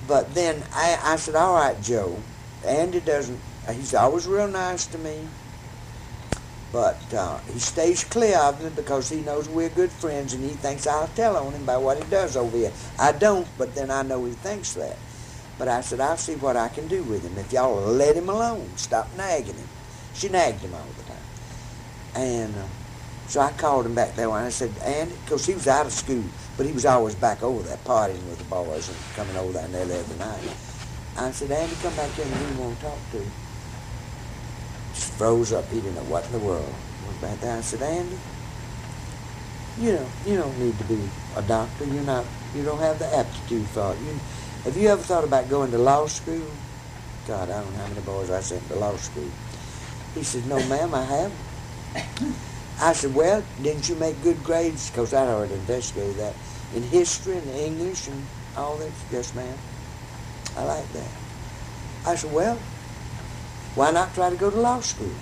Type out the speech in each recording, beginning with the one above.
But then I said, all right, Joe, Andy doesn't, he's always real nice to me, but he stays clear of me because he knows we're good friends and he thinks I'll tell on him by what he does over here. I don't, but then I know he thinks that. But I said, I'll see what I can do with him if y'all will let him alone. Stop nagging him. She nagged him all the time. And so I called him back there and I said, Andy, because he was out of school, but he was always back over there partying with the boys and coming over there nearly every night. I said, Andy, come back here and we want to talk to you. Just froze up. He didn't know what in the world. Went back there. I said, Andy, you don't need to be a doctor. You don't have the aptitude for it. Have you ever thought about going to law school? God, I don't know how many boys I sent to law school. He said, no, ma'am, I haven't. I said, well, didn't you make good grades? Because I'd already investigated that. In history and English and all that. Yes, ma'am. I like that. I said, well, why not try to go to law school?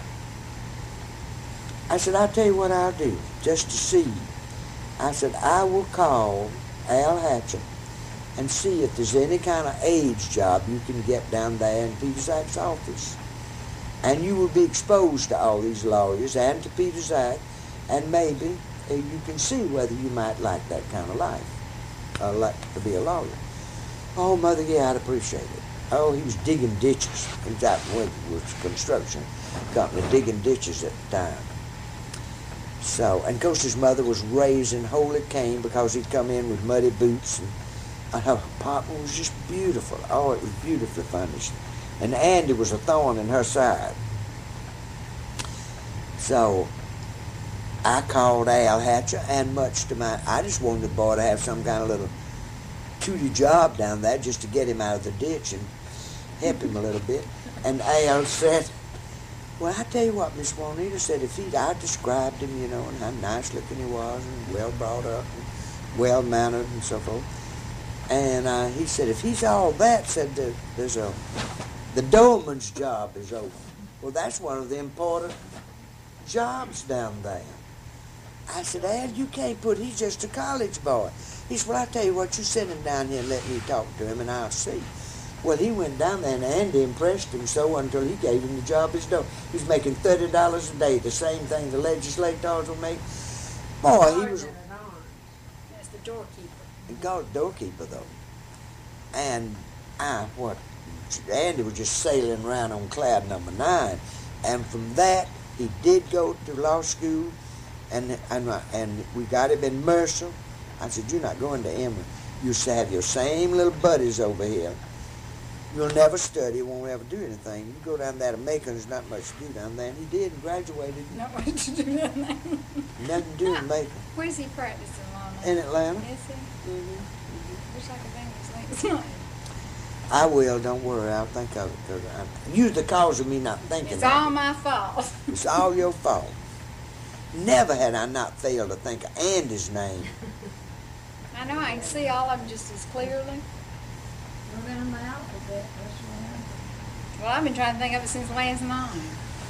I said, I'll tell you what I'll do, just to see. I said, I will call Al Hatcher and see if there's any kind of aides job you can get down there in Peter Zach's office. And you will be exposed to all these lawyers and to Peter Zach, and maybe you can see whether you might like that kind of life, like to be a lawyer. Oh, Mother, yeah, I'd appreciate it. Oh, he was digging ditches. He was out in Winton, was a construction company, digging ditches at the time. So, and of course his mother was raising holy Cain because he'd come in with muddy boots, and her apartment was just beautiful. Oh, it was beautifully furnished. And Andy was a thorn in her side. So I called Al Hatcher, and much to my, I just wanted the boy to have some kind of little tooty job down there just to get him out of the ditch and help him a little bit. And Al said, well, I tell you what, Miss Juanita said, I described him, and how nice looking he was, and well brought up, and well mannered, and so forth. And he said, if he's all that, said the doorman's job is open. Well, that's one of the important jobs down there. I said, Al, you can't he's just a college boy. He said, well, I tell you what, you send him down here and let me talk to him, and I'll see. Well, he went down there, and Andy impressed him so until he gave him the job as door. He was making $30 a day, the same thing the legislators will make. Boy, he was... That's the doorkeeper. He called it doorkeeper, though. And Andy was just sailing around on cloud number 9. And from that, he did go to law school, and we got him in Mercer. I said, you're not going to Emory. You have your same little buddies over here. You'll never study, won't ever do anything. You go down there to Macon, there's not much to do down there. And he did and graduated. Not much to do down there. Nothing to do in Macon. Where's he practicing law now? In Atlanta. Is he? Mm-hmm. Wish I could think of his name. I will, don't worry, I'll think of it. Cause you're the cause of me not thinking It's of all it. my fault. It's all your fault. Never had I not failed to think of Andy's name. I know, I can see all of them just as clearly. Go down the alphabet, that's what Well, I've been trying to think of it since last night.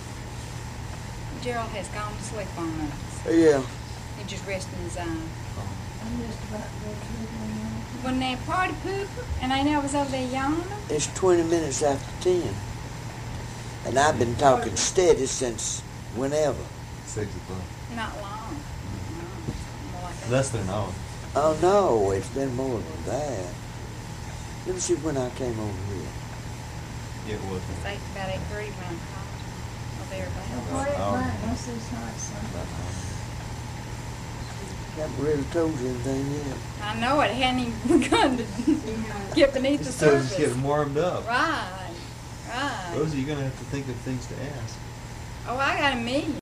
Gerald has gone to sleep on us. Yeah. He just resting his eyes. I'm just about to go to sleep on that. Wasn't that party pooper? And I know it was over there yawning. It's 20 minutes after 10. And I've been talking steady since whenever. 6 o'clock. Not long. More like a- Less than an hour. Oh, no, it's been more than that. Let me see when I came over here. Yeah, it was. It's about 8:30 when I'm college. Over there, Well, about. Oh. right, that's this hot sun. Haven't really told you anything yet. I know it hadn't even begun to get beneath the So just surface. getting warmed up. Right, right. Rosie, you're going to have to think of things to ask. Oh, I got a million.